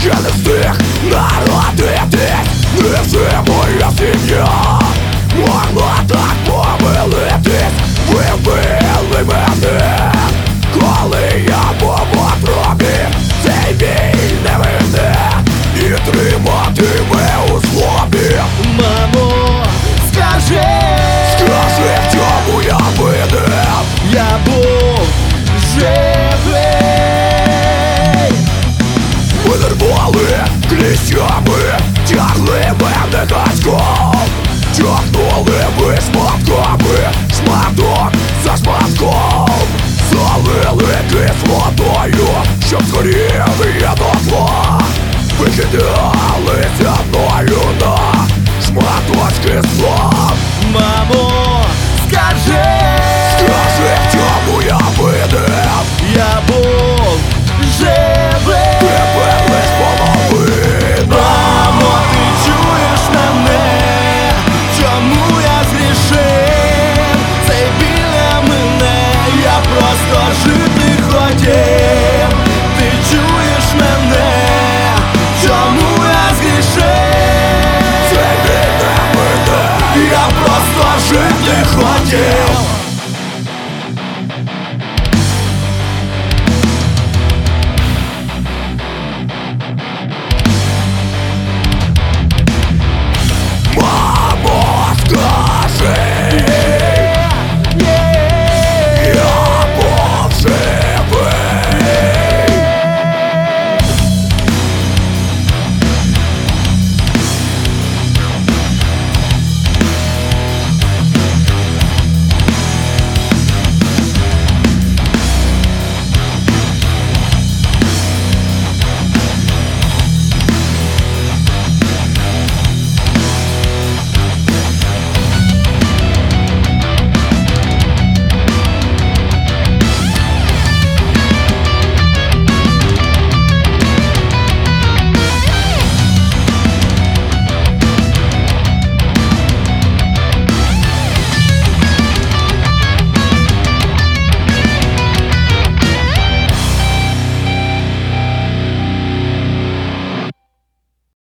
Я не встиг народитись, невже моя сім'я могла так помилитись? Ви вбили мене, коли я був у трубі. Цей біль не мене і триматиме у злобі. Мамо, скажи, в чому я винен? я був живий. Ви нервали кліщами, тягли мене качком, тягнули ви шматками, шматок за шматком, залили кислотою, щоб згорів я дотла. Викидали зі мною на шматочки злом. Мамо, скажи, в чому я винен? я був живий. Тепер лиш половина. Мамо, ти чуєш мене? Чому я згрішив? Цей біля мене, я просто жити хотів. Ти чуєш мене? Чому я згрішив? Це не мене, Я просто жити хотів.